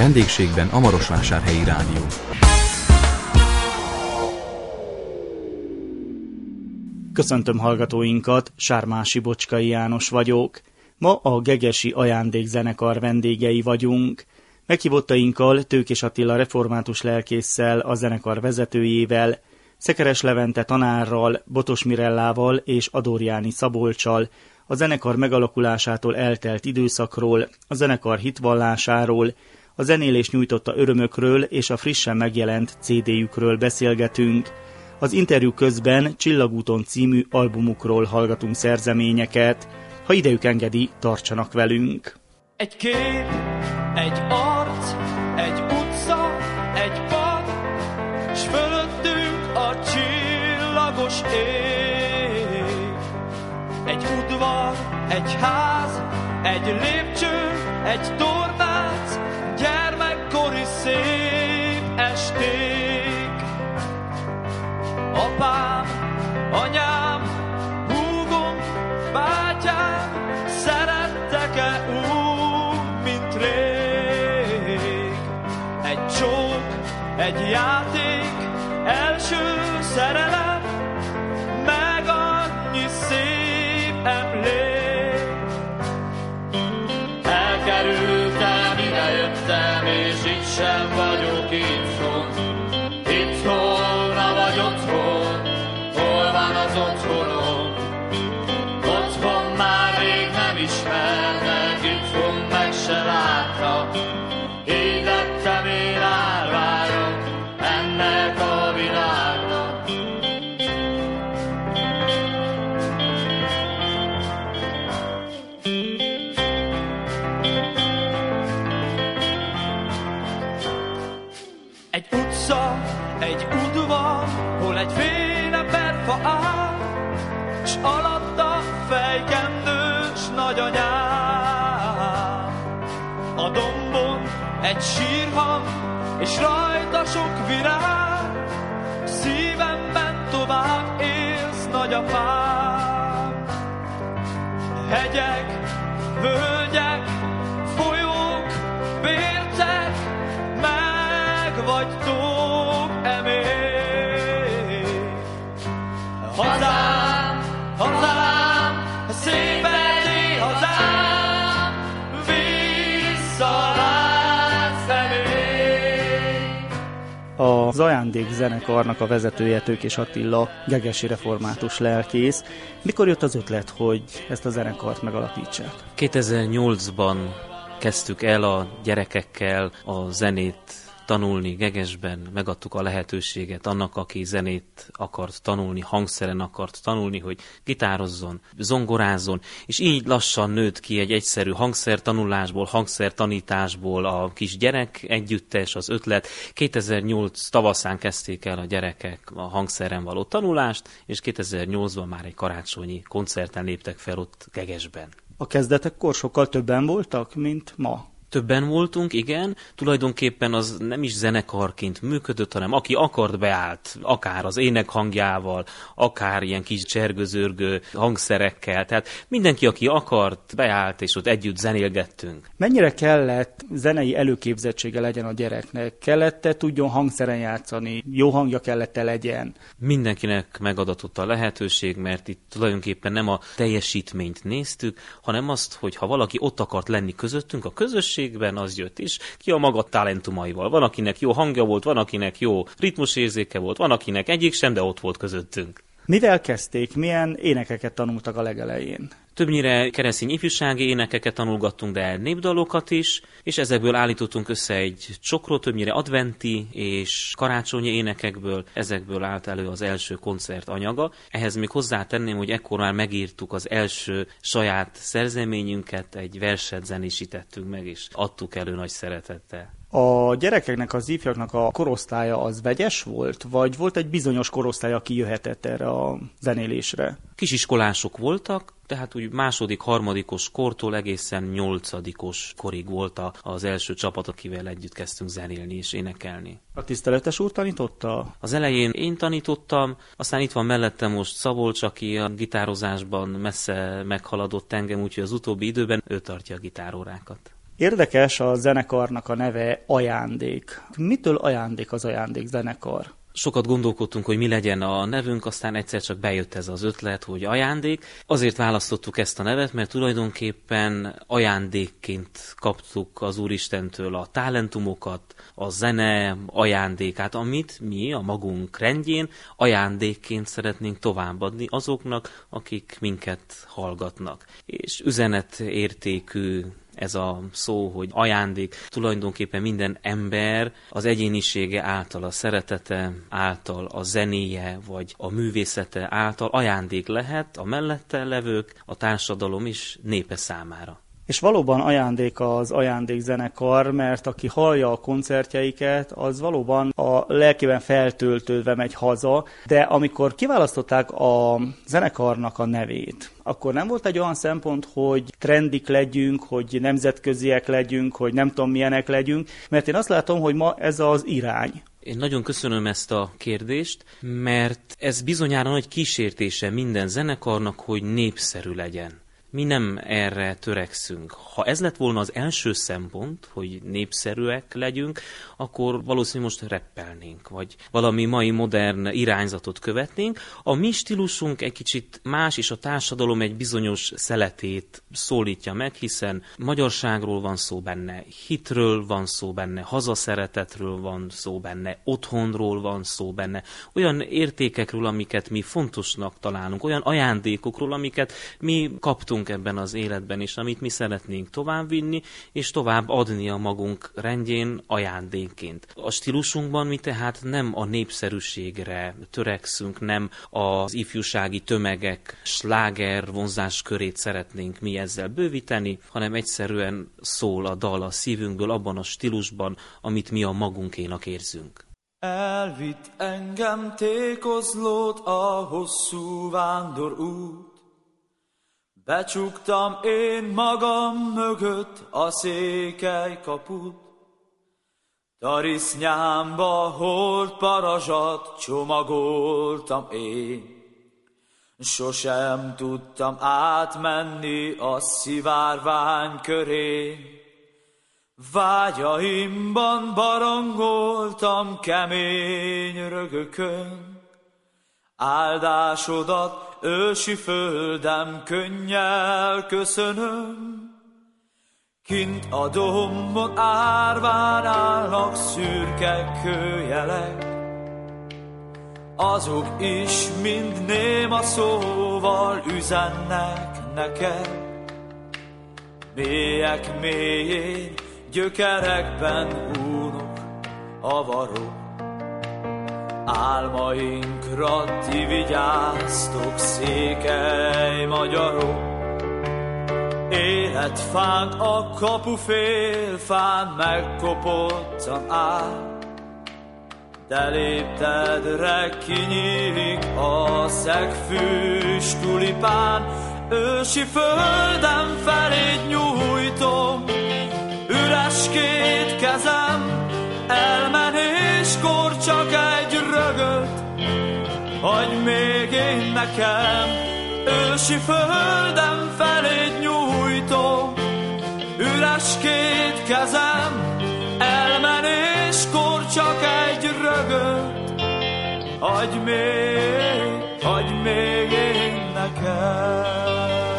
Vendégségben a Marosvásárhelyi Rádió. Köszöntöm hallgatóinkat, Sármási Bocskai János vagyok. Ma a Gegesi Ajándékzenekar vendégei vagyunk. Meghívottainkkal Tőkés Attila református lelkésszel, a zenekar vezetőjével, Szekeres Levente tanárral, Botos Mirellával és Adorjáni Szabolccsal a zenekar megalakulásától eltelt időszakról, a zenekar hitvallásáról, a zenélés nyújtotta örömökről és a frissen megjelent CD-jükről beszélgetünk. Az interjú közben Csillagúton című albumukról hallgatunk szerzeményeket. Ha idejük engedi, tartsanak velünk! Egy kép, egy arc, egy utca, egy pad, s fölöttünk a csillagos ég. Egy udvar, egy ház, egy lépcső, egy tornác, gyermekkori szép esték. Apám, anyám, húgom, bátyám, szerettek-e úgy, mint rég? Egy csók, egy játék, első szerelem, meg annyi szép emlék. Elkerültem, idejöttem, és itt sem vagyok itthon. Itthon, vagy otthon, hol van az otthonom? Otthon már rég nem ismernek, itthon meg se láttak. Így lettem én állványom ennek a világnak. Egy utca, egy udvar, hol egy féneperfa áll, s alatta fejkendős nagyanyám. A dombon egy sírhang, és rajta sok virág, szívemben tovább élsz, nagyapám. Hegyek, völgyek, folyók, bértek, meg vagytok-e még? Hazám, hazám, szépedé hazám, visszalátsz-e még? Az ajándékzenekarnak a vezetője Tőkés Attila, gegesi református lelkész. Mikor jött az ötlet, hogy ezt a zenekart megalapítsák? 2008-ban kezdtük el a gyerekekkel a zenét tanulni Gegesben, megadtuk a lehetőséget annak, aki zenét akart tanulni, hangszeren akart tanulni, hogy gitározzon, zongorázzon, és így lassan nőtt ki egy egyszerű hangszertanulásból, hangszertanításból a kis gyerek együttes, az ötlet. 2008 tavaszán kezdték el a gyerekek a hangszeren való tanulást, és 2008-ban már egy karácsonyi koncerten léptek fel ott Gegesben. A kezdetekkor sokkal többen voltak, mint ma. Többen voltunk, igen, tulajdonképpen az nem is zenekarként működött, hanem aki akart, beállt, akár az ének hangjával, akár ilyen kis csergőzörgő hangszerekkel, tehát mindenki, aki akart, beállt, és ott együtt zenélgettünk. Mennyire kellett zenei előképzettsége legyen a gyereknek? Kellett-e tudjon hangszeren játszani? Jó hangja kellett-e legyen? Mindenkinek megadatott a lehetőség, mert itt tulajdonképpen nem a teljesítményt néztük, hanem azt, hogy ha valaki ott akart lenni közöttünk, a közösségben, az jött is, ki a maga talentumaival. Van, akinek jó hangja volt, van, akinek jó ritmusérzéke volt, van, akinek egyik sem, de ott volt közöttünk. Mivel kezdték? Milyen énekeket tanultak a legelején? Többnyire keresztény ifjúsági énekeket tanulgattunk, de népdalokat is, és ezekből állítottunk össze egy csokrot, többnyire adventi és karácsonyi énekekből, ezekből állt elő az első koncert anyaga. Ehhez még hozzátenném, hogy ekkor már megírtuk az első saját szerzeményünket, egy verset zenésítettünk meg, és adtuk elő nagy szeretettel. A gyerekeknek, az ifjaknak a korosztálya az vegyes volt, vagy volt egy bizonyos korosztály, aki jöhetett erre a zenélésre? Kisiskolások voltak, tehát úgy második, harmadikos kortól egészen 8. korig volt az első csapat, akivel együtt kezdtünk zenélni és énekelni. A tiszteletes úr tanította? Az elején én tanítottam, aztán itt van mellettem most Szabolcs, aki a gitározásban messze meghaladott engem, úgyhogy az utóbbi időben ő tartja a gitárórákat. Érdekes a zenekarnak a neve Ajándék. Mitől ajándék az ajándékzenekar? Sokat gondolkodtunk, hogy mi legyen a nevünk, aztán egyszer csak bejött ez az ötlet, hogy ajándék. Azért választottuk ezt a nevet, mert tulajdonképpen ajándékként kaptuk az Úristentől a talentumokat, a zene ajándékát, amit mi a magunk rendjén ajándékként szeretnénk továbbadni azoknak, akik minket hallgatnak. És üzenetértékű ez a szó, hogy ajándék, tulajdonképpen minden ember az egyénisége által, a szeretete által, a zenéje vagy a művészete által ajándék lehet a mellette levők, a társadalom is népe számára. És valóban ajándék az ajándékzenekar, mert aki hallja a koncertjeiket, az valóban a lelkében feltöltődve megy haza, de amikor kiválasztották a zenekarnak a nevét, akkor nem volt egy olyan szempont, hogy trendik legyünk, hogy nemzetköziek legyünk, hogy nem tudom milyenek legyünk, mert én azt látom, hogy ma ez az irány. Én nagyon köszönöm ezt a kérdést, mert ez bizonyára nagy kísértése minden zenekarnak, hogy népszerű legyen. Mi nem erre törekszünk. Ha ez lett volna az első szempont, hogy népszerűek legyünk, akkor valószínűleg most rappelnénk, vagy valami mai modern irányzatot követnénk. A mi stílusunk egy kicsit más, és a társadalom egy bizonyos szeletét szólítja meg, hiszen magyarságról van szó benne, hitről van szó benne, hazaszeretetről van szó benne, otthonról van szó benne, olyan értékekről, amiket mi fontosnak találunk, olyan ajándékokról, amiket mi kaptunk ebben az életben, és amit mi szeretnénk továbbvinni, és tovább adni a magunk rendjén ajándékként. A stílusunkban mi tehát nem a népszerűségre törekszünk, nem az ifjúsági tömegek sláger vonzáskörét szeretnénk mi ezzel bővíteni, hanem egyszerűen szól a dal a szívünkből abban a stílusban, amit mi a magunkénak érzünk. Elvitt engem tékozlót a hosszú vándorút, becsuktam én magam mögött a székely kaput, tarisznyámba holt parazsat csomagoltam én. Sosem tudtam átmenni a szivárvány körén, vágyaimban barangoltam kemény rögökön. Áldásodat, ősi földem, könnyel köszönöm. Kint a dombon árván állnak szürke kőjelek, azok is mind néma szóval üzennek neked. Mélyek mélyén, gyökerekben únok, avarok, álmainkra ti vigyáztok, székely magyarok. Életfánk a kapufélfán megkopottan áll, de léptedre kinyílik a szegfűs tulipán. Ősi földem felé nyújtom üres két kezem, elmenéskor csak egy rögöt adj még én nekem. Ősi földem felé nyújtom üres két kezem, elmenéskor csak egy rögöt adj még én nekem.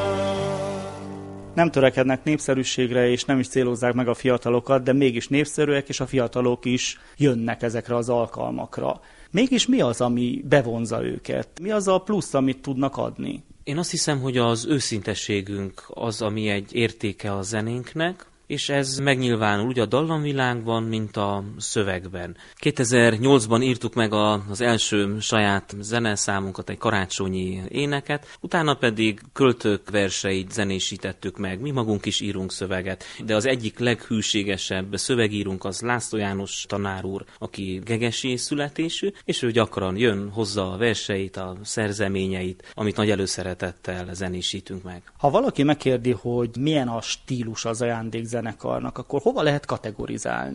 Nem törekednek népszerűségre, és nem is célozzák meg a fiatalokat, de mégis népszerűek, és a fiatalok is jönnek ezekre az alkalmakra. Mégis mi az, ami bevonza őket? Mi az a plusz, amit tudnak adni? Én azt hiszem, hogy az őszintességünk az, ami egy értéke a zenénknek, és ez megnyilvánul úgy a dallamvilágban, mint a szövegben. 2008-ban írtuk meg az első saját zeneszámunkat, egy karácsonyi éneket, utána pedig költők verseit zenésítettük meg. Mi magunk is írunk szöveget, de az egyik leghűségesebb szövegírunk az László János tanár úr, aki gegesi születésű, és ő gyakran jön, hozza a verseit, a szerzeményeit, amit nagy előszeretettel zenésítünk meg. Ha valaki megkérdi, hogy milyen a stílus az ajándékzenekarnak, akkor hova lehet kategorizálni?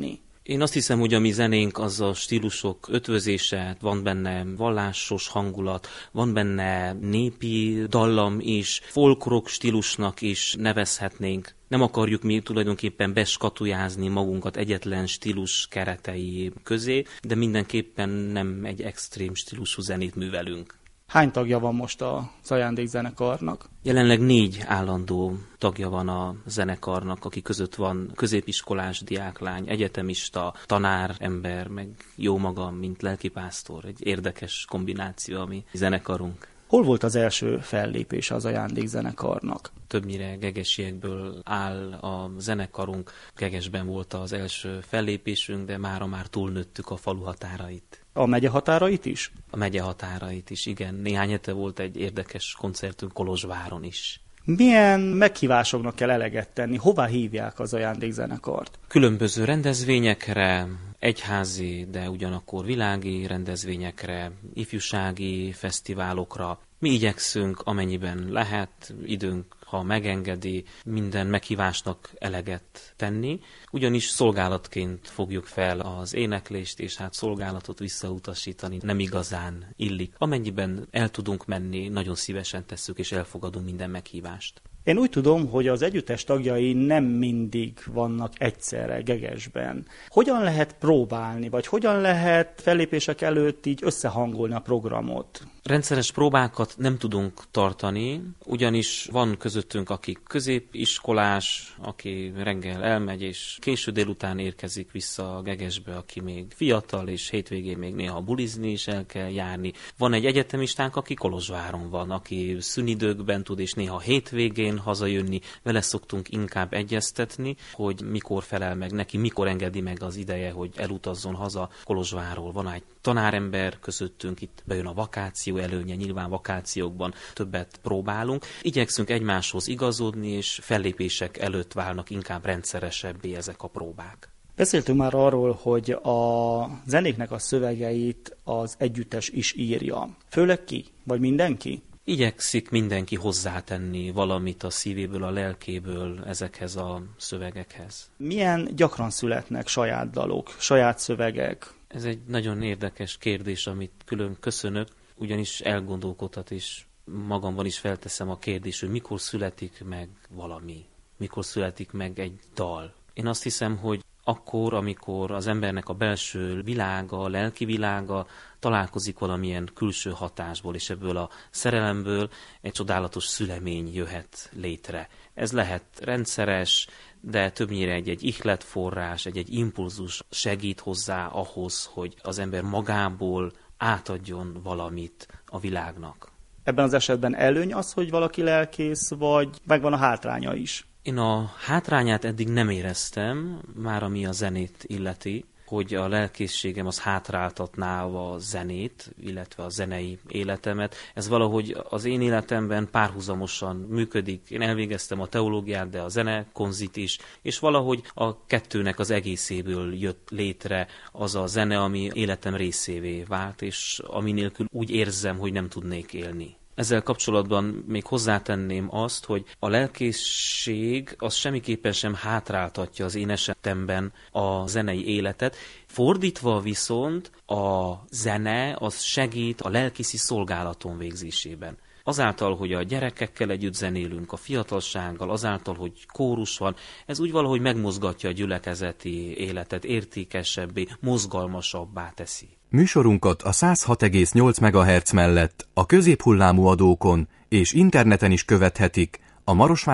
Én azt hiszem, hogy a mi zenénk az a stílusok ötvözése, van benne vallásos hangulat, van benne népi dallam is, folk-rock stílusnak is nevezhetnénk. Nem akarjuk mi tulajdonképpen beskatujázni magunkat egyetlen stílus keretei közé, de mindenképpen nem egy extrém stílusú zenét művelünk. Hány tagja van most az ajándékzenekarnak? Jelenleg 4 állandó tagja van a zenekarnak, aki között van középiskolás diáklány, egyetemista, tanár, ember, meg jó magam, mint lelkipásztor. Egy érdekes kombináció a mi zenekarunk. Hol volt az első fellépés az ajándékzenekarnak? Többnyire gegesiekből áll a zenekarunk. Gegesben volt az első fellépésünk, de mára már túlnőttük a falu határait. A megye határait is? A megye határait is, igen. Néhány hete volt egy érdekes koncertünk Kolozsváron is. Milyen meghívásoknak kell eleget tenni? Hová hívják az ajándékzenekart? Különböző rendezvényekre, egyházi, de ugyanakkor világi rendezvényekre, ifjúsági fesztiválokra. Mi igyekszünk, amennyiben lehet, időnk, ha megengedi, minden meghívásnak eleget tenni, ugyanis szolgálatként fogjuk fel az éneklést, és hát szolgálatot visszautasítani nem igazán illik. Amennyiben el tudunk menni, nagyon szívesen tesszük, és elfogadunk minden meghívást. Én úgy tudom, hogy az együttes tagjai nem mindig vannak egyszerre Gegesben. Hogyan lehet próbálni, vagy hogyan lehet fellépések előtt így összehangolni a programot? Rendszeres próbákat nem tudunk tartani, ugyanis van közöttünk, aki középiskolás, aki reggel elmegy, és késő délután érkezik vissza a Gegesbe, aki még fiatal, és hétvégén még néha bulizni is el kell járni. Van egy egyetemistánk, aki Kolozsváron van, aki szünidőkben tud, és néha hétvégén hazajönni. Vele szoktunk inkább egyeztetni, hogy mikor felel meg neki, mikor engedi meg az ideje, hogy elutazzon haza Kolozsvárról. Van egy tanárember közöttünk, itt bejön a vakáció előnye, nyilván vakációkban többet próbálunk. Igyekszünk egymáshoz igazodni, és fellépések előtt válnak inkább rendszeresebbé ezek a próbák. Beszéltünk már arról, hogy a zenéknek a szövegeit az együttes is írja. Főleg ki? Vagy mindenki? Igyekszik mindenki hozzátenni valamit a szívéből, a lelkéből ezekhez a szövegekhez. Milyen gyakran születnek saját dalok, saját szövegek? Ez egy nagyon érdekes kérdés, amit külön köszönök, ugyanis elgondolkodhat, és magamban is felteszem a kérdést, hogy mikor születik meg valami, mikor születik meg egy dal. Én azt hiszem, hogy akkor, amikor az embernek a belső világa, a lelki világa találkozik valamilyen külső hatásból, és ebből a szerelemből egy csodálatos szülemény jöhet létre. Ez lehet rendszeres, de többnyire egy ihletforrás, egy impulzus segít hozzá ahhoz, hogy az ember magából átadjon valamit a világnak. Ebben az esetben előny az, hogy valaki lelkész, vagy megvan a hátránya is? Én a hátrányát eddig nem éreztem, már ami a zenét illeti, hogy a lelkészségem az hátráltatná a zenét, illetve a zenei életemet. Ez valahogy az én életemben párhuzamosan működik. Én elvégeztem a teológiát, de a zenekonzit is, és valahogy a kettőnek az egészéből jött létre az a zene, ami életem részévé vált, és ami nélkül úgy érzem, hogy nem tudnék élni. Ezzel kapcsolatban még hozzátenném azt, hogy a lelkészség az semmiképpen sem hátráltatja az én esetemben a zenei életet. Fordítva viszont a zene az segít a lelkészi szolgálaton végzésében. Azáltal, hogy a gyerekekkel együtt zenélünk, a fiatalsággal, azáltal, hogy kórus van, ez úgy valahogy megmozgatja a gyülekezeti életet, értékesebbé, mozgalmasabbá teszi. Műsorunkat a 106,8 MHz mellett a középhullámú adókon és interneten is követhetik a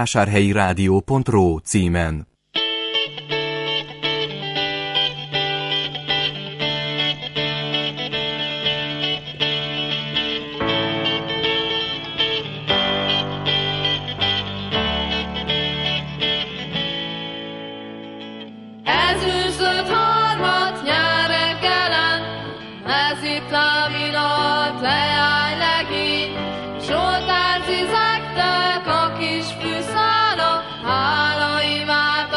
marosvásárhelyi-rádió.ro címen. Zizektek a kis fűszálak, hála imádta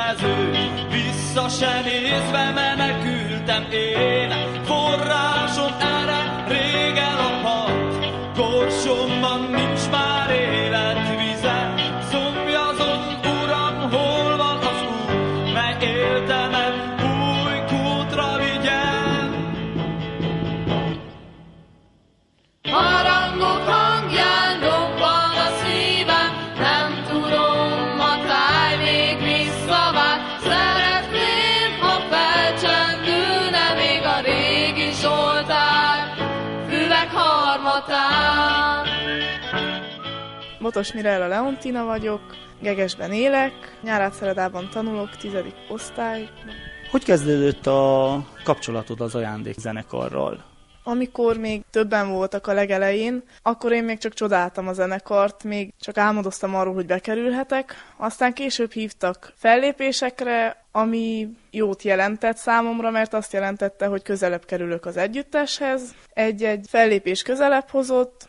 mezőt, vissza se nézve menekültem én. Forrásom erre rég elapadt, korsomban nincs már életvize. Szomjazom, Uram, hol van az út, mely éltemet új kútra vigyen. Harangok hangján robban a szívem, nem tudom, a táj még visszavár. Szeretném, ha felcsendülne még a régi Zsoltár, füvek harmatán. Botos Mirella Leontina vagyok, Gegesben élek, Nyárádszeredában tanulok, 10. osztályban. Hogy kezdődött a kapcsolatod az ajándékzenekarral? Amikor még többen voltak a legelején, akkor én még csak csodáltam a zenekart, még csak álmodoztam arról, hogy bekerülhetek. Aztán később hívtak fellépésekre, ami jót jelentett számomra, mert azt jelentette, hogy közelebb kerülök az együtteshez. Egy fellépés közelebb hozott.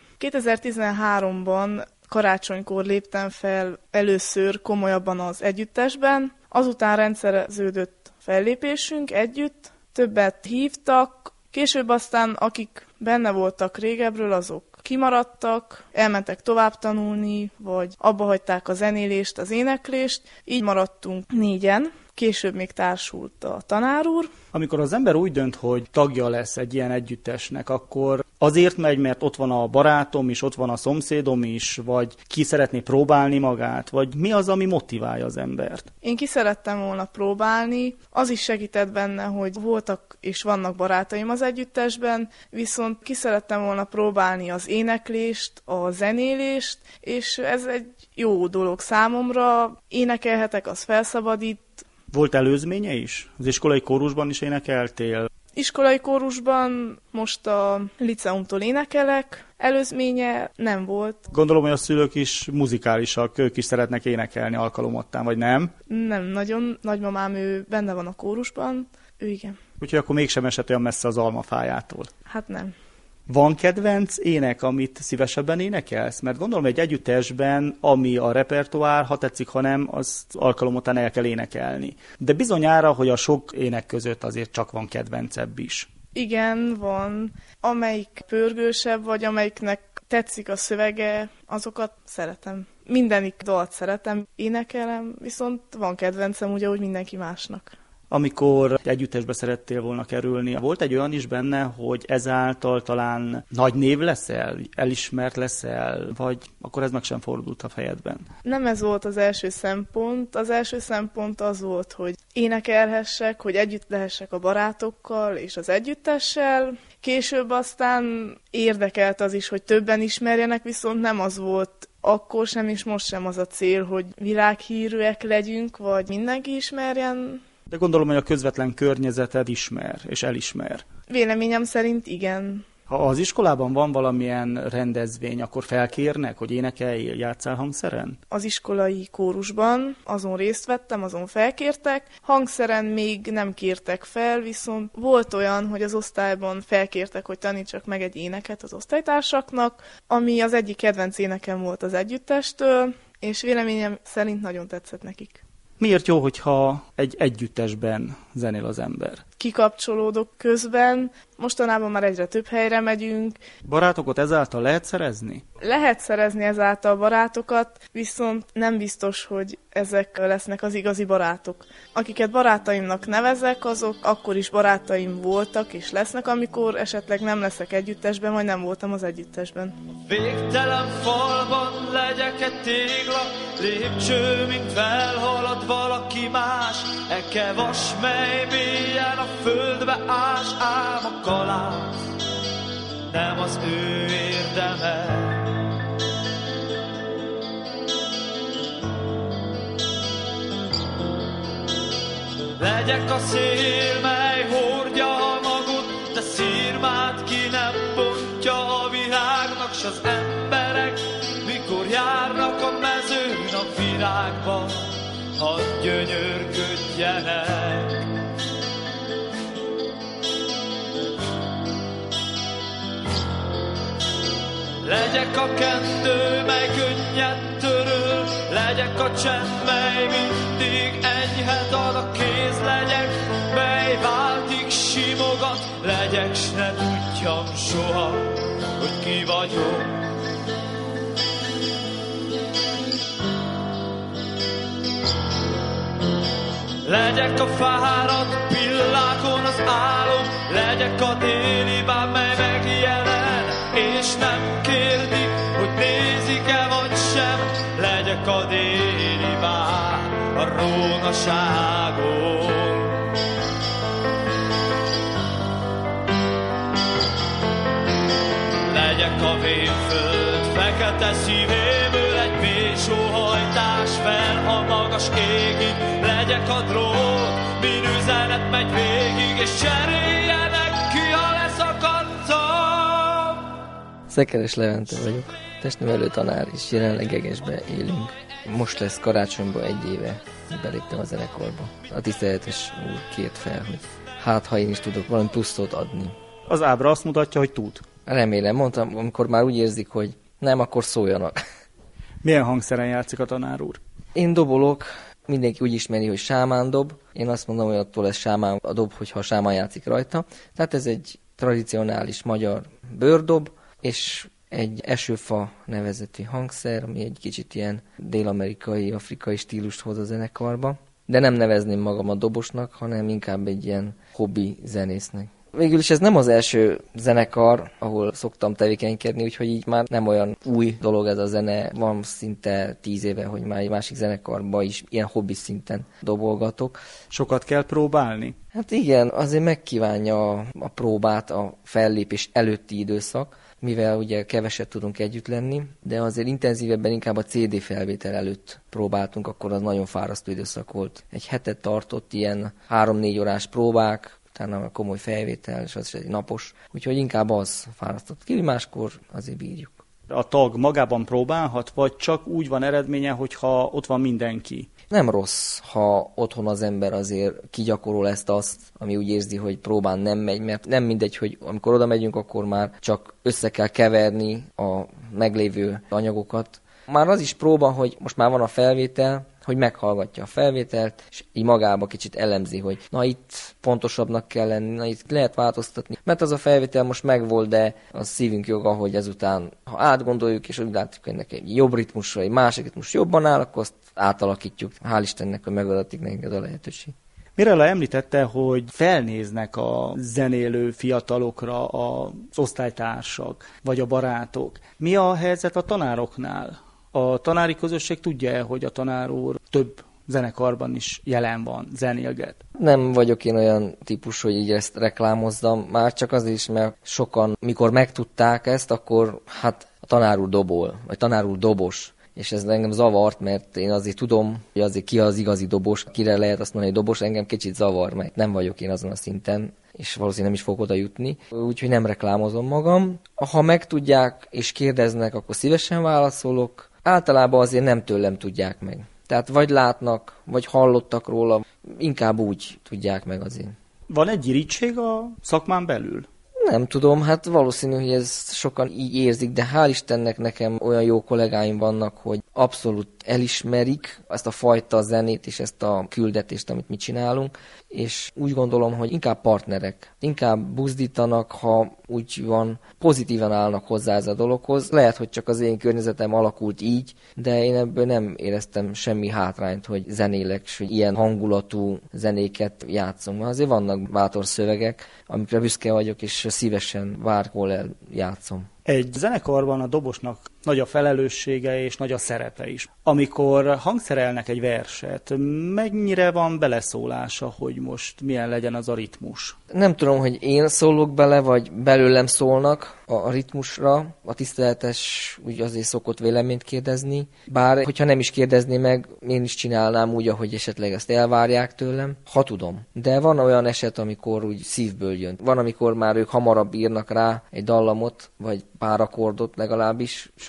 2013-ban karácsonykor léptem fel először komolyabban az együttesben, azután rendszereződött fellépésünk együtt, többet hívtak, később aztán akik benne voltak régebről, azok kimaradtak, elmentek tovább tanulni, vagy abba hagyták a zenélést, az éneklést, így maradtunk 4-en. Később még társult a tanár úr. Amikor az ember úgy dönt, hogy tagja lesz egy ilyen együttesnek, akkor azért megy, mert ott van a barátom is, ott van a szomszédom is, vagy ki szeretné próbálni magát, vagy mi az, ami motiválja az embert? Én ki szerettem volna próbálni, az is segített benne, hogy voltak és vannak barátaim az együttesben, viszont ki szerettem volna próbálni az éneklést, a zenélést, és ez egy jó dolog számomra. Énekelhetek, az felszabadít. Volt előzménye is? Az iskolai kórusban is énekeltél? Iskolai kórusban most a liceumtól énekelek, előzménye nem volt. Gondolom, hogy a szülők is muzikálisak, ők is szeretnek énekelni alkalomattán, vagy nem? Nem nagyon. Nagymamám, ő benne van a kórusban, ő igen. Úgyhogy akkor mégsem esett olyan messze az almafájától. Hát nem. Van kedvenc ének, amit szívesebben énekelsz? Mert gondolom, egy együttesben, ami a repertoár, ha tetszik, ha nem, az alkalom után el kell énekelni. De bizonyára, hogy a sok ének között azért csak van kedvencebb is. Igen, van. Amelyik pörgősebb, vagy amelyiknek tetszik a szövege, azokat szeretem. Mindenik dalt szeretem, énekelem, viszont van kedvencem úgy, ahogy mindenki másnak. Amikor együttesbe szerettél volna kerülni, volt egy olyan is benne, hogy ezáltal talán nagy név leszel, elismert leszel, vagy akkor ez meg sem fordult a fejedben? Nem ez volt az első szempont. Az első szempont az volt, hogy énekelhessek, hogy együtt lehessek a barátokkal és az együttessel. Később aztán érdekelt az is, hogy többen ismerjenek, viszont nem az volt akkor sem, és most sem az a cél, hogy világhírűek legyünk, vagy mindenki ismerjen. De gondolom, hogy a közvetlen környezeted ismer és elismer. Véleményem szerint igen. Ha az iskolában van valamilyen rendezvény, akkor felkérnek, hogy énekeljél, játsszál hangszeren? Az iskolai kórusban azon részt vettem, azon felkértek. Hangszeren még nem kértek fel, viszont volt olyan, hogy az osztályban felkértek, hogy tanítsak meg egy éneket az osztálytársaknak, ami az egyik kedvenc énekem volt az együttestől, és véleményem szerint nagyon tetszett nekik. Miért jó, hogyha egy együttesben zenél az ember? Kikapcsolódok közben, mostanában már egyre több helyre megyünk. Barátokat ezáltal lehet szerezni? Lehet szerezni ezáltal barátokat, viszont nem biztos, hogy ezek lesznek az igazi barátok. Akiket barátaimnak nevezek, azok akkor is barátaim voltak és lesznek, amikor esetleg nem leszek együttesben, vagy nem voltam az együttesben. Végtelen falban legyek-e tégla, lépcső, mint felhalad valaki más, eke vas, mely mélyen a földbe ás, ám a kalász nem az ő érdeme. Legyek a szél, mely hordja a magot, de szírmát ki nem bontja a világnak, s az emberek, mikor járnak a mezőn a virágba, hadd gyönyörködjenek. Legyek a kendő, mely könnyed töröl, legyek a csend, mely mindig enyhe éhet ad a kéz legyek, mely váltig simogat, legyek, s ne tudjam soha, hogy ki vagyok. Legyek a fáradt pillákon az álom, legyek a déli báb, mely megjelen, és nem kérdi, hogy nézik-e vagy sem. Legyek a déli báb a rónaságon. Legyek a vénföld fekete szívéből egy mély sóhajtás fel a magas égig. Legyek a drót, min üzenet megy végig, és cseréljenek ki a leszakadtam. Szekeres Levente vagyok, testnevelő tanár, és jelenleg Gegesbe élünk. Most lesz karácsonyban 1 éve, beléptem a zenekarba. A tiszteletes úr kért fel, hogy hát ha én is tudok valami pluszot adni. Az ábra azt mutatja, hogy tud. Remélem, mondtam, amikor már úgy érzik, hogy nem, akkor szóljanak. Milyen hangszeren játszik a tanár úr? Én dobolok, mindenki úgy ismeri, hogy sámán dob. Én azt mondom, hogy attól lesz sámán a dob, hogyha a sámán játszik rajta. Tehát ez egy tradicionális magyar bőrdob, és egy esőfa nevezetű hangszer, ami egy kicsit ilyen dél-amerikai, afrikai stílust hoz a zenekarba. De nem nevezném magam a dobosnak, hanem inkább egy ilyen hobbi zenésznek. Végül is ez nem az első zenekar, ahol szoktam tevékenykedni, úgyhogy így már nem olyan új dolog ez a zene. Van szinte 10 éve, hogy már egy másik zenekarban is ilyen hobbi szinten dobolgatok. Sokat kell próbálni? Hát igen, azért megkívánja a próbát a fellépés előtti időszak, mivel ugye keveset tudunk együtt lenni, de azért intenzívebben inkább a CD felvétel előtt próbáltunk, akkor az nagyon fárasztó időszak volt. Egy hetet tartott ilyen 3-4 órás próbák, utána a komoly felvétel, és az is egy napos, úgyhogy inkább az fárasztott ki, máskor azért bírjuk. A tag magában próbálhat, vagy csak úgy van eredménye, hogyha ott van mindenki? Nem rossz, ha otthon az ember azért kigyakorol ezt-azt, ami úgy érzi, hogy próbán nem megy, mert nem mindegy, hogy amikor oda megyünk, akkor már csak össze kell keverni a meglévő anyagokat. Már az is próba, hogy most már van a felvétel, hogy meghallgatja a felvételt, és így magába kicsit elemzi, hogy na itt pontosabbnak kell lenni, na itt lehet változtatni. Mert az a felvétel most megvolt, de a szívünk joga, hogy ezután, ha átgondoljuk, és úgy látjuk, hogy ennek egy jobb ritmusra, egy másik ritmus jobban áll, akkor azt átalakítjuk. Hál' Istennek, hogy megadatik nekünk ez a lehetőség. Mirella említette, hogy felnéznek a zenélő fiatalokra az osztálytársak, vagy a barátok. Mi a helyzet a tanároknál? A tanári közösség tudja-e, hogy a tanár úr több zenekarban is jelen van, zenélget? Nem vagyok én olyan típus, hogy így ezt reklámozzam, már csak azért is, mert sokan, mikor megtudták ezt, akkor hát a tanár úr dobol, vagy tanár úr dobos. És ez engem zavart, mert én azért tudom, hogy azért ki az igazi dobos, kire lehet azt mondani, hogy dobos, engem kicsit zavar, mert nem vagyok én azon a szinten, és valószínűleg nem is fogok oda jutni, úgyhogy nem reklámozom magam. Ha megtudják és kérdeznek, akkor szívesen válaszolok. Általában azért nem tőlem tudják meg. Tehát vagy látnak, vagy hallottak róla, inkább úgy tudják meg azért. Van egy irítség a szakmán belül? Nem tudom, hát valószínű, hogy ez sokan így érzik, de hál' Istennek nekem olyan jó kollégáim vannak, hogy abszolút elismerik ezt a fajta zenét és ezt a küldetést, amit mi csinálunk, és úgy gondolom, hogy inkább partnerek, inkább buzdítanak, ha úgy van, pozitívan állnak hozzá ez a dologhoz. Lehet, hogy csak az én környezetem alakult így, de én ebből nem éreztem semmi hátrányt, hogy zenélek, és hogy ilyen hangulatú zenéket játszom. Azért vannak bátor szövegek, amikre büszke vagyok, és szívesen bárhol eljátszom. Egy zenekarban a dobosnak nagy a felelőssége és nagy a szerepe is. Amikor hangszerelnek egy verset, mennyire van beleszólása, hogy most milyen legyen az a ritmus? Nem tudom, hogy én szólok bele, vagy belőlem szólnak a ritmusra. A tiszteletes úgy azért szokott véleményt kérdezni. Bár, hogyha nem is kérdezné meg, én is csinálnám úgy, ahogy esetleg ezt elvárják tőlem, ha tudom. De van olyan eset, amikor úgy szívből jön. Van, amikor már ők hamarabb írnak rá egy dallamot, vagy pár akkordot legalábbis, és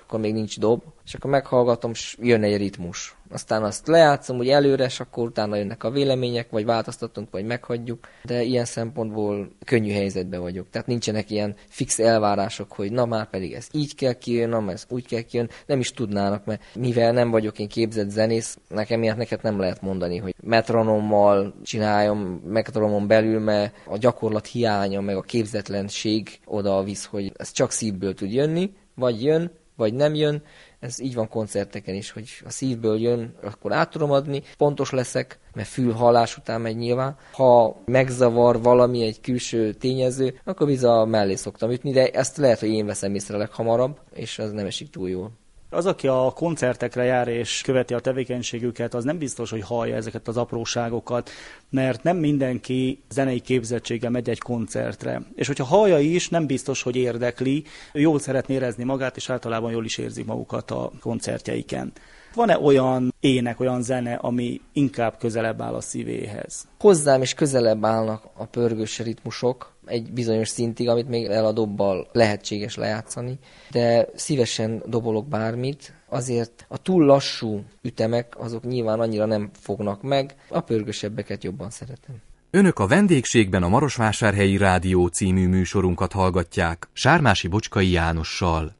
akkor még nincs dob, és akkor meghallgatom, és jön egy ritmus. Aztán azt lejátszom úgy előre, és akkor utána jönnek a vélemények, vagy változtatunk, vagy meghagyjuk, de ilyen szempontból könnyű helyzetben vagyok. Tehát nincsenek ilyen fix elvárások, hogy na már pedig ez így kell kijön, na már ez úgy kell kijön, nem is tudnának, mert mivel nem vagyok én képzett zenész, nekem ilyet neked nem lehet mondani, hogy metronommal csináljam, metronomon belül, mert a gyakorlat hiánya, meg a képzetlenség oda visz, hogy ez csak szívből tud jönni, vagy jön, vagy nem jön. Ez így van koncerteken is, hogy a szívből jön, akkor át tudom adni, pontos leszek, mert fülhallás után megy nyilván. Ha megzavar valami, egy külső tényező, akkor bizony mellé szoktam ütni, de ezt lehet, hogy én veszem észre leghamarabb, és ez nem esik túl jól. Az, aki a koncertekre jár és követi a tevékenységüket, az nem biztos, hogy hallja ezeket az apróságokat, mert nem mindenki zenei képzettséggel megy egy koncertre. És hogyha hallja is, nem biztos, hogy érdekli, jól szeretné érezni magát, és általában jól is érzik magukat a koncertjeiken. Van-e olyan ének, olyan zene, ami inkább közelebb áll a szívéhez? Hozzám is közelebb állnak a pörgős ritmusok, egy bizonyos szintig, amit még el a dobbal lehetséges lejátszani, de szívesen dobolok bármit, azért a túl lassú ütemek, azok nyilván annyira nem fognak meg, a pörgősebbeket jobban szeretem. Önök a vendégségben a Marosvásárhelyi Rádió című műsorunkat hallgatják Sármási Bocskai Jánossal.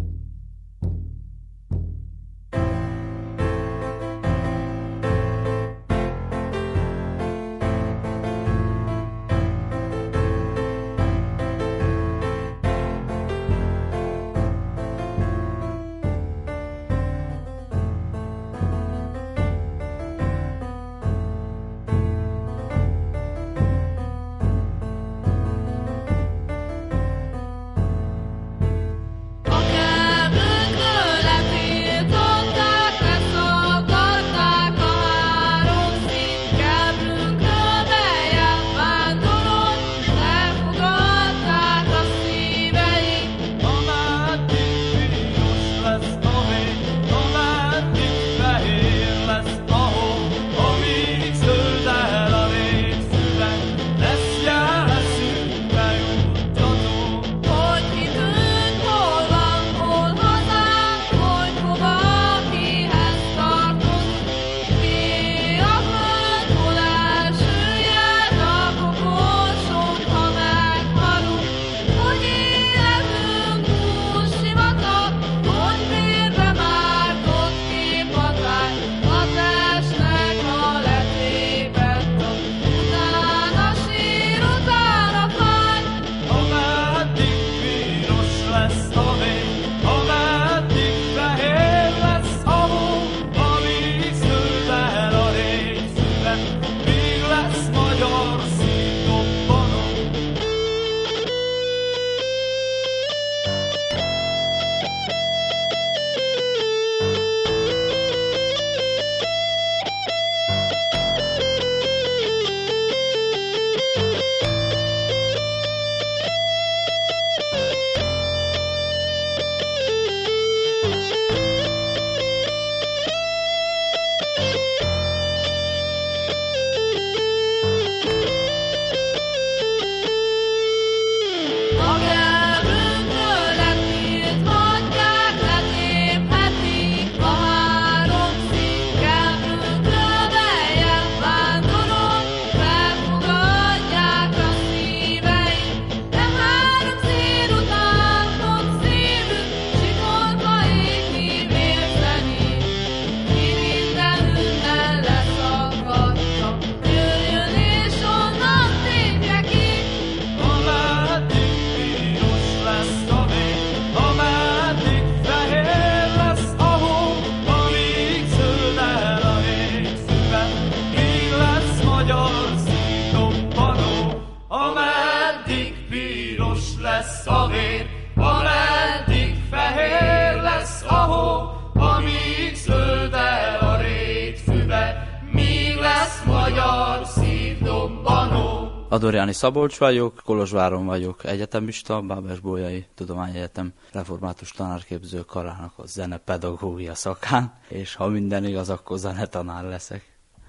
Adorjáni Szabolcs vagyok, Kolozsváron vagyok egyetemista, Bábes-Bolyai Tudományegyetem református tanárképző karának a zenepedagógia szakán, és ha minden igaz, akkor zenetanár leszek.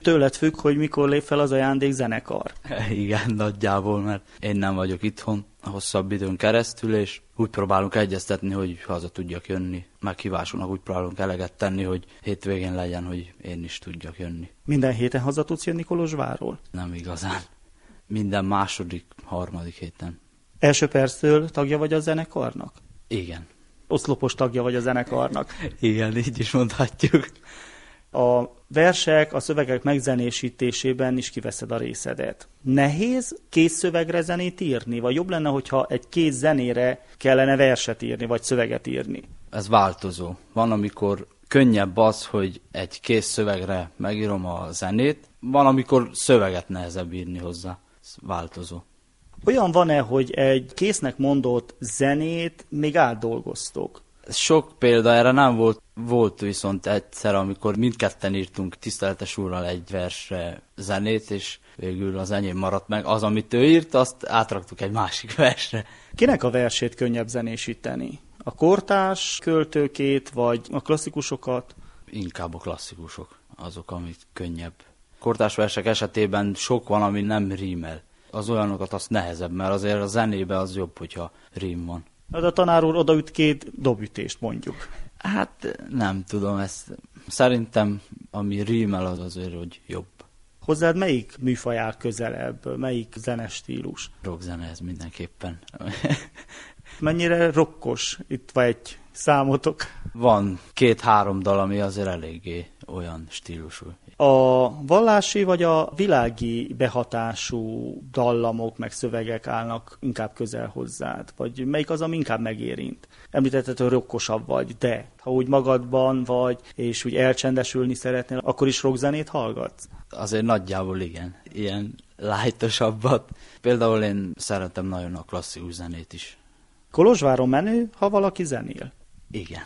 tőled függ, hogy mikor lép fel az ajándékzenekar. Igen, nagyjából, mert én nem vagyok itthon hosszabb időn keresztül, és úgy próbálunk egyeztetni, hogy haza tudjak jönni. Meghívásunknak úgy próbálunk eleget tenni, hogy hétvégén legyen, hogy én is tudjak jönni. Minden héten haza tudsz jönni Kolozsvárról? Nem igazán. Minden második, harmadik héten. Első perctől tagja vagy a zenekarnak? Igen. Oszlopos tagja vagy a zenekarnak? Igen, így is mondhatjuk. A versek, a szövegek megzenésítésében is kiveszed a részedet. Nehéz kész szövegre zenét írni? Vagy jobb lenne, hogyha egy kész zenére kellene verset írni, vagy szöveget írni? Ez változó. Van, amikor könnyebb az, hogy egy kész szövegre megírom a zenét, van, amikor szöveget nehezebb írni hozzá. Ez változó. Olyan van-e, hogy egy késznek mondott zenét még átdolgoztok? Sok példa erre nem volt. Volt viszont egyszer, amikor mindketten írtunk Tiszteletes úrral egy versre zenét, és végül az enyém maradt meg. Az, amit ő írt, azt átraktuk egy másik versre. Kinek a versét könnyebb zenésíteni? A kortárs költőkét, vagy a klasszikusokat? Inkább a klasszikusok, azok, amit könnyebb. Kortárs versek esetében sok van, ami nem rímel. Az olyanokat az nehezebb, mert azért a zenébe az jobb, hogyha rím van. De a tanár úr odaüt 2 dobütést, mondjuk. Hát nem tudom, ezt szerintem ami rímel az azért, hogy jobb. Hozzád melyik műfaj áll közelebb, melyik zenestílus? Rockzene ez mindenképpen. Mennyire rokkos itt vagy egy számotok? Van 2-3 dal, ami azért eléggé olyan stílusú. A vallási vagy a világi behatású dallamok meg szövegek állnak inkább közel hozzád? Vagy melyik az, ami inkább megérint? Említetted, hogy rokkosabb vagy, de ha úgy magadban vagy, és úgy elcsendesülni szeretnél, akkor is rockzenét hallgatsz? Azért nagyjából igen. Ilyen lightosabbat. Például én szeretem nagyon a klasszikus zenét is. Kolozsváron menő, ha valaki zenél? Igen.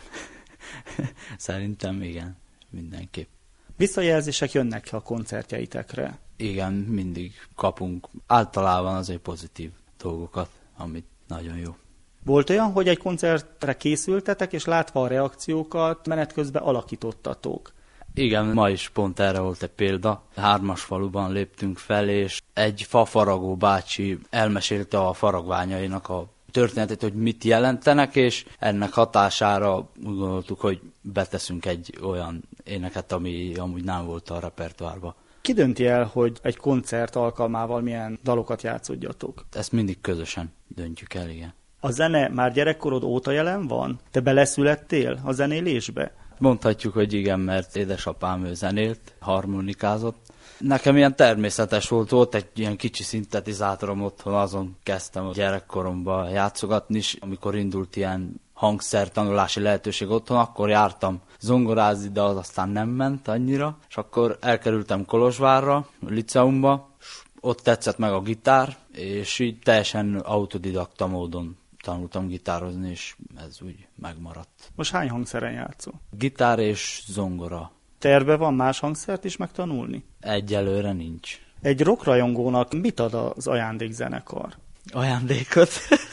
Szerintem igen. Mindenképp. Visszajelzések jönnek a koncertjeitekre? Igen, mindig kapunk általában azért pozitív dolgokat, amit nagyon jó. Volt olyan, hogy egy koncertre készültetek, és látva a reakciókat, menet közben alakítottatok? Igen, ma is pont erre volt egy példa. Hármasfaluban léptünk fel, és egy fafaragó bácsi elmesélte a faragványainak a történetet, hogy mit jelentenek, és ennek hatására úgy gondoltuk, hogy beteszünk egy olyan éneket, ami amúgy nem volt a repertoárban. Ki dönti el, hogy egy koncert alkalmával milyen dalokat játszodjatok? Ezt mindig közösen döntjük el, igen. A zene már gyerekkorod óta jelen van? Te beleszülettél a zenélésbe? Mondhatjuk, hogy igen, mert édesapám ő zenélt, harmonikázott. Nekem ilyen természetes volt egy ilyen kicsi szintetizátorom otthon, azon kezdtem a gyerekkoromban játszogatni, és amikor indult ilyen hangszertanulási lehetőség otthon, akkor jártam zongorázni, de az aztán nem ment annyira, és akkor elkerültem Kolozsvárra, liceumba, és ott tetszett meg a gitár, és így teljesen autodidakta módon tanultam gitározni, és ez úgy megmaradt. Most hány hangszeren játszol? Gitár és zongora. Terve van más hangszert is megtanulni? Egyelőre nincs. Egy rockrajongónak mit ad az ajándékzenekar? Ajándékot?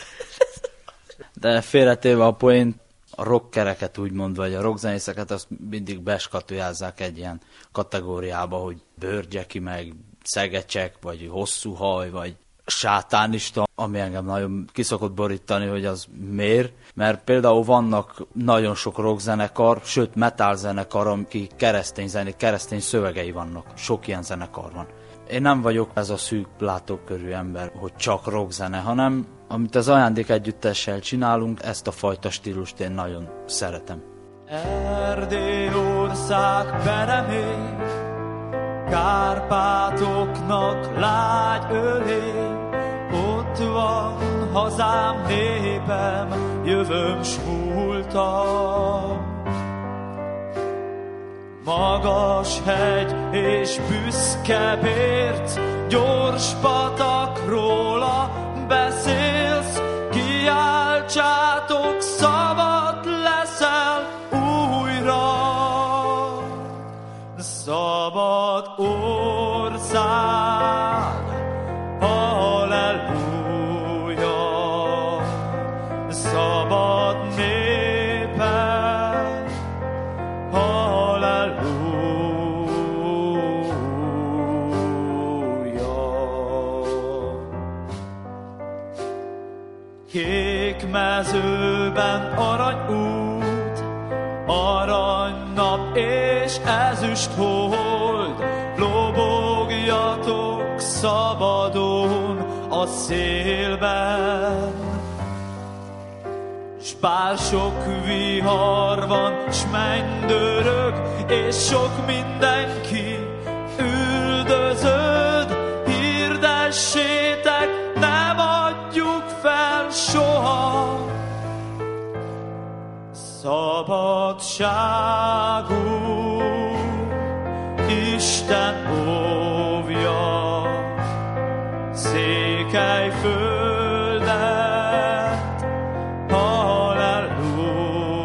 De félretéve a poént, a rockereket úgymond, vagy a rockzenészeket, azt mindig beskatujázzák egy ilyen kategóriába, hogy bőrgyeki, meg szegecsek, vagy hosszú haj, vagy sátánista, ami engem nagyon kiszokott borítani, hogy az miért. Mert például vannak nagyon sok rockzenekar, sőt metal zenekar, aki keresztény zenék, keresztény szövegei vannak. Sok ilyen zenekar van. Én nem vagyok ez a szűk látókörű ember, hogy csak rockzene, hanem amit az ajándék együttessel csinálunk, ezt a fajta stílust én nagyon szeretem. Erdélyország peremé, Kárpátoknak lágy ölé, ott van hazám, népem, jövőm s múltam. Magas hegy és büszke bért, gyors patakról beszélsz, kiáltsátok, szabad leszel újra. Szabad ország, halleluja, szabad népem, halleluja. kék mezőben aranyút, aranynap és ezüst hold, lobogjatok szabadon a szélben. S bár sok vihar van, s mennydörög, és sok mindenki üldözöd, hirdessétek, nem adjuk fel soha szabadságunk. Isten óvja Székelyföldet, halleluja.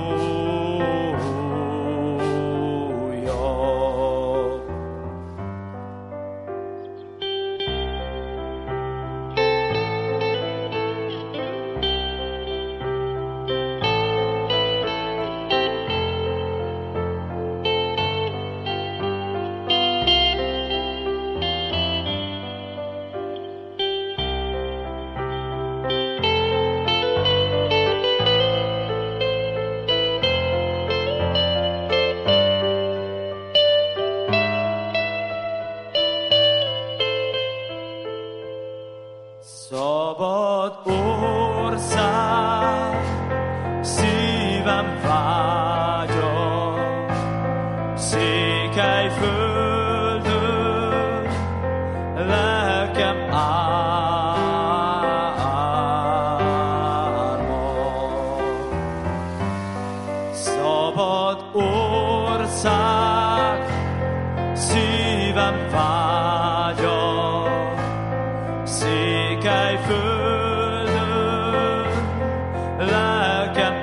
Szabad ország, szívem vágya, Székelyföldön, lelkem álma. Szabad ország, szívem vágya, Székelyföldön, lelkem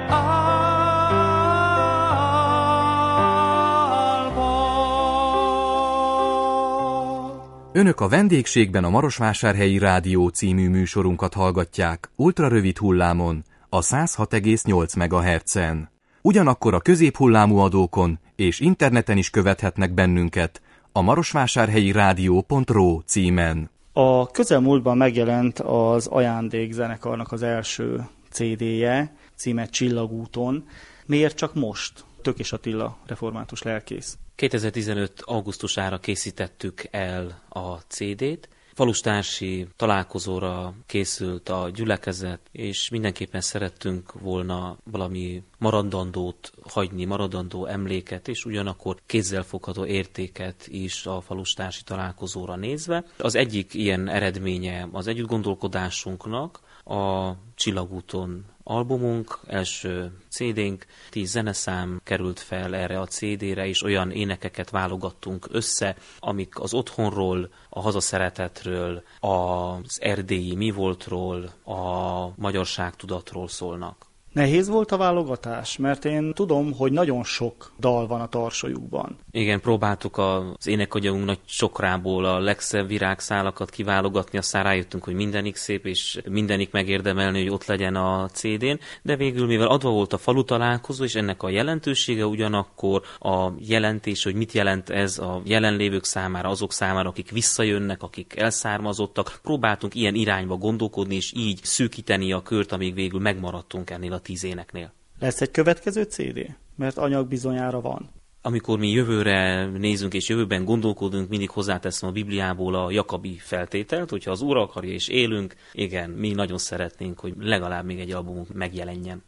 álma. Önök a vendégségben a Marosvásárhelyi Rádió című műsorunkat hallgatják ultrarövid hullámon, a 106,8 MHz-en. Ugyanakkor a középhullámú adókon és interneten is követhetnek bennünket a marosvásárhelyi rádió.ro címen. A közelmúltban megjelent az Ajándék zenekarnak az első CD-je, címe Csillagúton. Miért csak most? Tökés Attila, református lelkész. 2015. augusztusára készítettük el a CD-t. Falustársi találkozóra készült a gyülekezet, és mindenképpen szerettünk volna valami maradandót hagyni, maradandó emléket, és ugyanakkor kézzelfogható értéket is a falustársi találkozóra nézve. Az egyik ilyen eredménye az együttgondolkodásunknak a Csillagúton albumunk, első CD-nk, 10 zeneszám került fel erre a CD-re, és olyan énekeket válogattunk össze, amik az otthonról, a hazaszeretetről, az erdélyi mi voltról, a magyarságtudatról szólnak. Nehéz volt a válogatás, mert én tudom, hogy nagyon sok dal van a tarsolyukban. Igen, próbáltuk az énekagyagunk nagy sokrából a legszebb virágszálakat kiválogatni, aztán rájöttünk, hogy mindenik szép, és mindenik megérdemelni, hogy ott legyen a CD-n, de végül, mivel adva volt a falu találkozó, és ennek a jelentősége, ugyanakkor a jelentés, hogy mit jelent ez a jelenlévők számára, azok számára, akik visszajönnek, akik elszármazottak, próbáltunk ilyen irányba gondolkodni, és így szűkíteni a kört, amíg végül megmaradtunk ennél a 10 éneknél. Lesz egy következő CD? Mert anyag bizonyára van. Amikor mi jövőre nézünk és jövőben gondolkodunk, mindig hozzáteszem a Bibliából a Jakabi feltételt, hogyha az Úr akarja és élünk, igen, mi nagyon szeretnénk, hogy legalább még egy albumunk megjelenjen.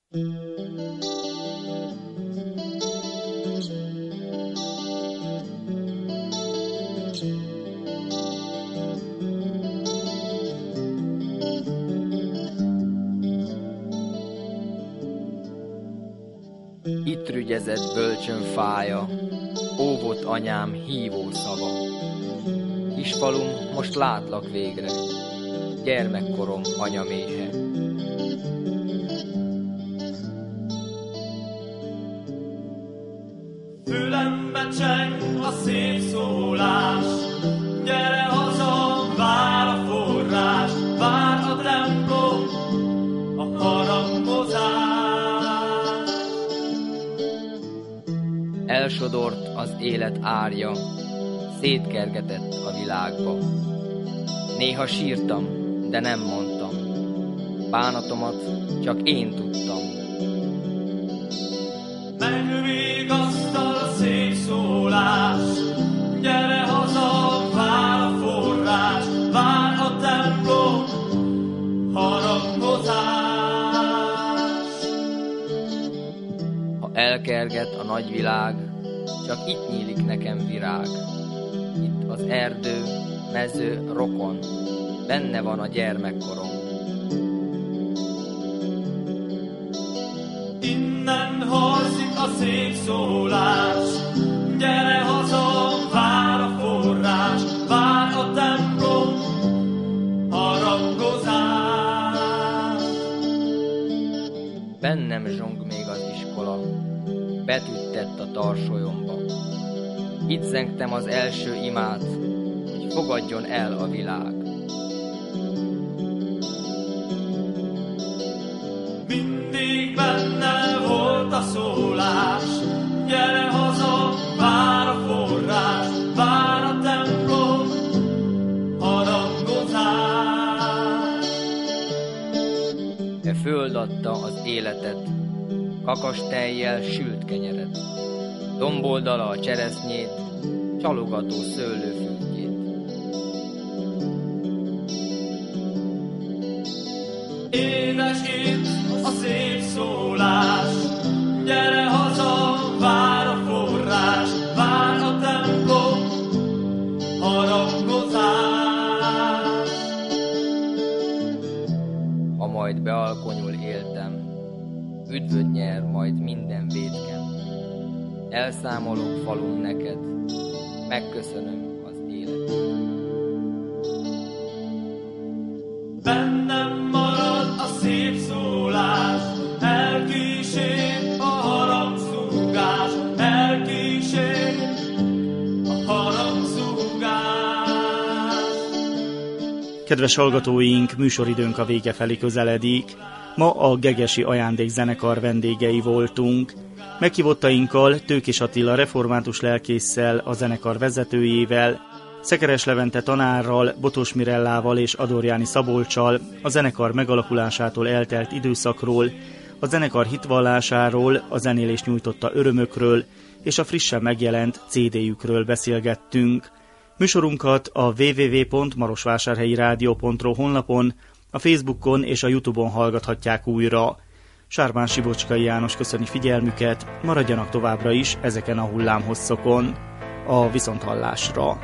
Itt rügyezett bölcsön fája, óvott anyám hívó szava. Kisfalum, most látlak végre, gyermekkorom anyaméhe. Fülembe cseng a szép szólás, gyere haza, vár a forrás, vár a templom, a harangozás. Elsodort az élet árja, szétkergetett a világba. Néha sírtam, de nem mondtam. bánatomat csak én tudtam. Megvigasztal a szép szólás, gyere haza, vár a forrás, vár a templom, harangozás. Ha elkerget a nagyvilág, csak itt nyílik nekem virág. Itt az erdő, mező, rokon, benne van a gyermekkorom. Innen harzik a szép szólás, gyere haza, vár a forrás, vár a templom, harangozás. Bennem zsong még az iskola, betűt tett a tarsolyomba. Itt zengtem az első imát, hogy fogadjon el a világ. Mindig benne volt a szólás, gyere haza, vár a forrás, vár a templom, harangozás. E föld adta az életet, kakas tejjel sült kenyeret, domboldala a cseresznyét, csalogató szőlőfürdjét. Édes itt a szép szólás, gyere haza, vár a forrás, vár a templom, harangozás. Ha majd bealkonyul éltem, üdvöt nyer majd minden vétkem. Elszámolok falun neked, megköszönöm az életet. Bennem marad a szép szólás, elkísér a harangzúgás, elkísér a harangzúgás. Kedves hallgatóink, műsoridőnk a vége felé közeledik. Ma a Gegesi Ajándékzenekar vendégei voltunk. Meghívottainkkal Tőkés Attila református lelkésszel, a zenekar vezetőjével, Szekeres Levente tanárral, Botos Mirellával és Adorjáni Szabolccsal a zenekar megalakulásától eltelt időszakról, a zenekar hitvallásáról, a zenélés nyújtotta örömökről és a frissen megjelent CD-jükről beszélgettünk. Műsorunkat a www.marosvásárhelyi-rádió.ro honlapon, a Facebookon és a YouTube-on hallgathatják újra. Sármán Sibocskai János köszöni figyelmüket, maradjanak továbbra is ezeken a hullámhosszokon. A viszonthallásra!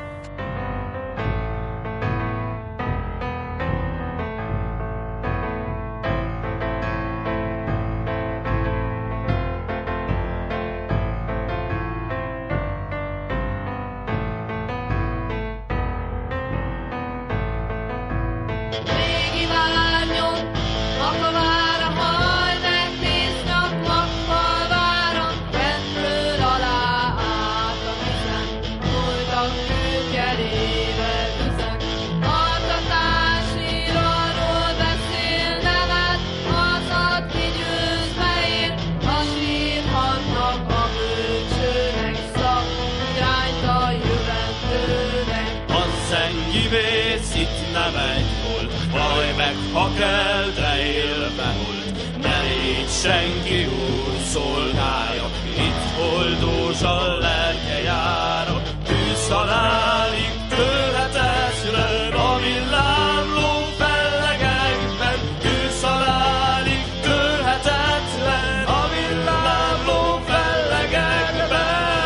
Ha kell, de élve volt, ne légy senki úr szolgája, itt oldózsal lelke jára, tűz halálig törhetetlen, a villámló fellegekben, tűz halálig törhetetlen, a villámló fellegekben.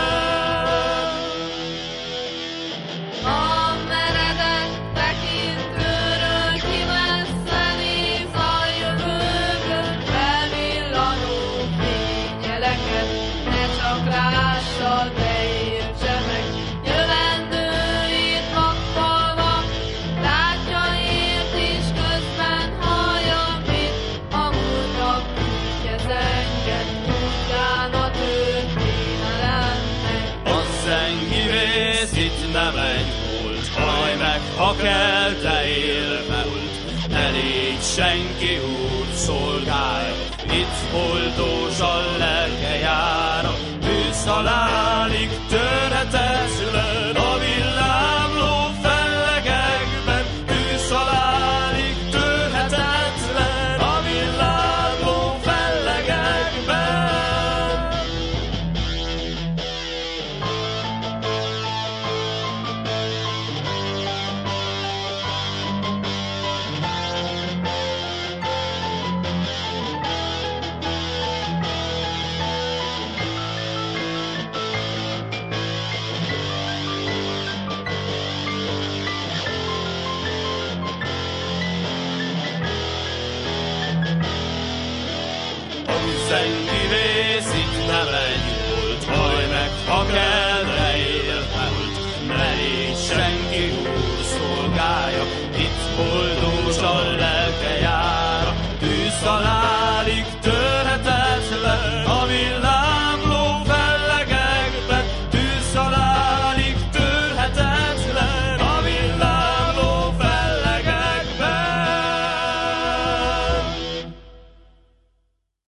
A meredek tekintőről kimessze néz a jövőből, elvillanó fényjeleket, ne csak lássa, de értse meg jövendőit magfalva, látja ért és közben hallja, mit a múltnak küldje zenged, útján a történelemnek. A zengi vész itt nem egy volt, haj meg, ha kell, de élve volt. Ne légy senki úr szolgája, itt oldózsal lelke jára, tűz halálig törhetetlen, a villámló fellegekben, tűz halálig törhetetlen, a nem egy